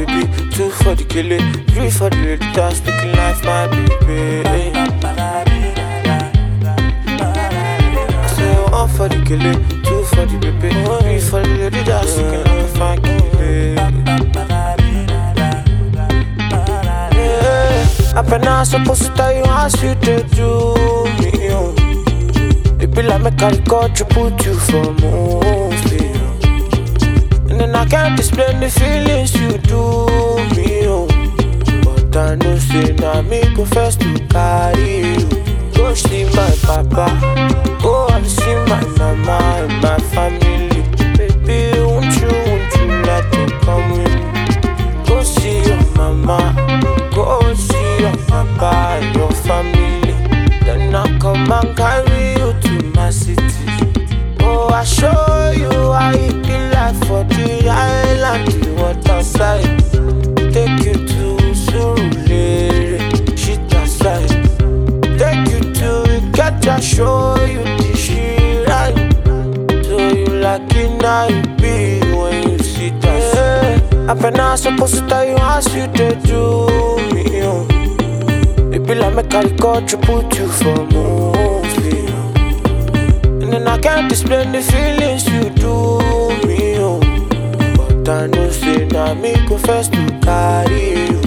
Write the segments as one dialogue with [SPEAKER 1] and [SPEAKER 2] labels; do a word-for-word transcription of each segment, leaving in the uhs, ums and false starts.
[SPEAKER 1] baby. Two for the killer, three for the lady that's speaking life, my baby. I say one for the killer, two for the baby, three for the lady that's speaking like a fine killer. I've been not supposed to tell you how you did do me, oh. It be like me carry cut you, put you for a movie, oh. And then I can't explain the feelings you do me, oh. But I know say now me go first to carry you. Go see my papa, go and see my mama and my family. Baby, won't you, won't you let me come with me? Go see your mama, go see your papa and your family. Then I come and carry you to my city. Oh, I show you how it be like for the island, the water side. Take you to Surulere, shit aside. Take you to Ikeja, show you the shit right. So you like it now, you be when you see that. I've been not supposed to tell you how you did do me, oh. It be like me carry cut you, put you for a movie, oh. And then I can't explain the feelings you do me, oh. But I know say now me go first to carry you.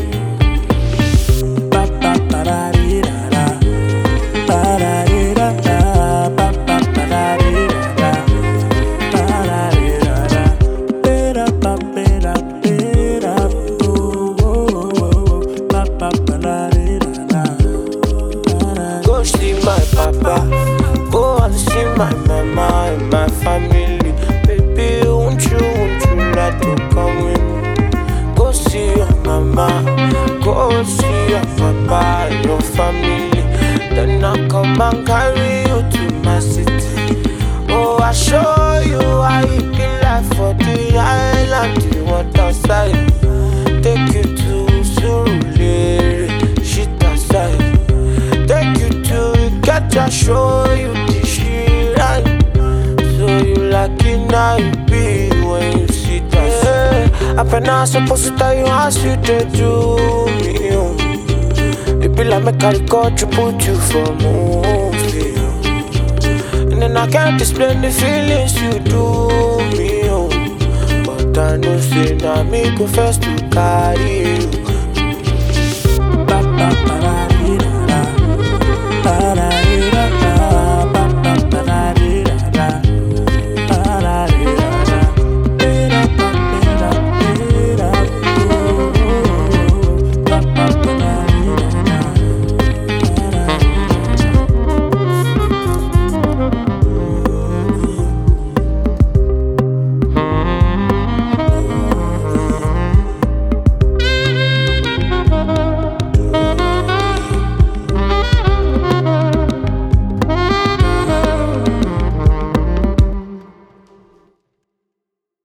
[SPEAKER 1] Go see my papa, go and see my mama and my family. Baby, won't you, won't you let me come with me? Go see your mama, go see your papa and your family. Then I come and carry you to my city. Oh, I show you how it be like for the island, the water side. Take you to Surulere, shit aside. Take you to Ikeja, show you the shit right. So you like it now, you be when you see that. Yeah, I've been not supposed to tell you how you did do me, oh. It be like me carry cut you, put you for a movie, oh. And then I can't explain the feelings you do me, oh. But I know say now me go first to carry you.